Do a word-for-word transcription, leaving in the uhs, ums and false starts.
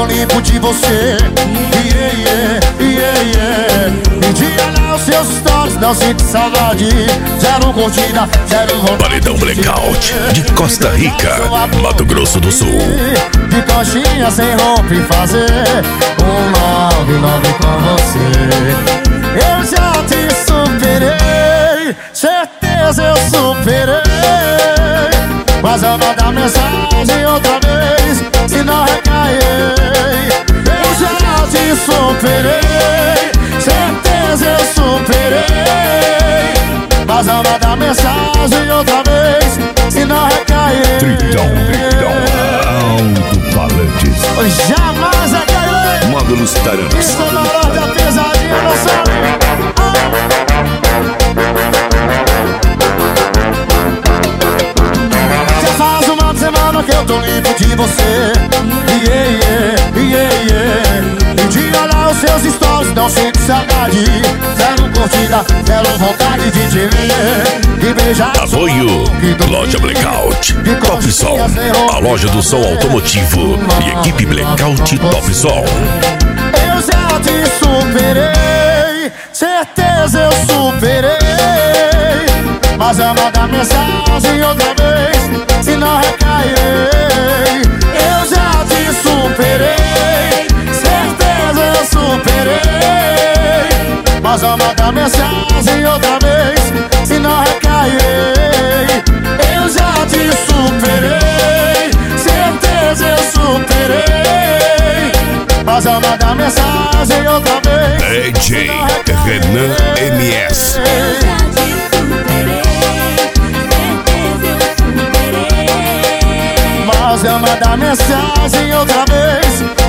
tô limpo de você. Yeah, yeah, yeah, yeah. Pedi olhar os seus stories, não sinto saudade. Zero curtida, zero vontade. Paredão Blackout de Costa Rica, Mato Grosso do Sul. De coxinha sem roupa e fazer um nove nove com você. Eu já te superei, certeza eu superei. Mas eu vou dar mensagem outra vez, se não recair. Eu já te superei, certeza eu superei. Mas eu vou dar mensagem outra vez, se não recair. Tritão, tritão, alto-falantes. Jamais recairei. Módulos Taranas. Estou na hora da pesadinha, não sabe. Que eu tô limpo de você. Yeah, yeah, yeah, yeah. E de olhar os seus stories, não sinto saudade. Zero curtida, zero vontade de te ver e beijar. Apoio Loja Blackout, Top Som, a loja do som automotivo e equipe Blackout Top Som. Eu já te superei, certeza eu superei. Mas eu vou dar mensagem outra vez, se não recairei. Eu já te superei, certeza eu superei. Mas eu vou dar mensagem outra vez, se não recairei. Eu já te superei, certeza eu superei. Mas eu vou dar mensagem outra vez. D J Renan M S. Mas eu mandar mensagem outra vez,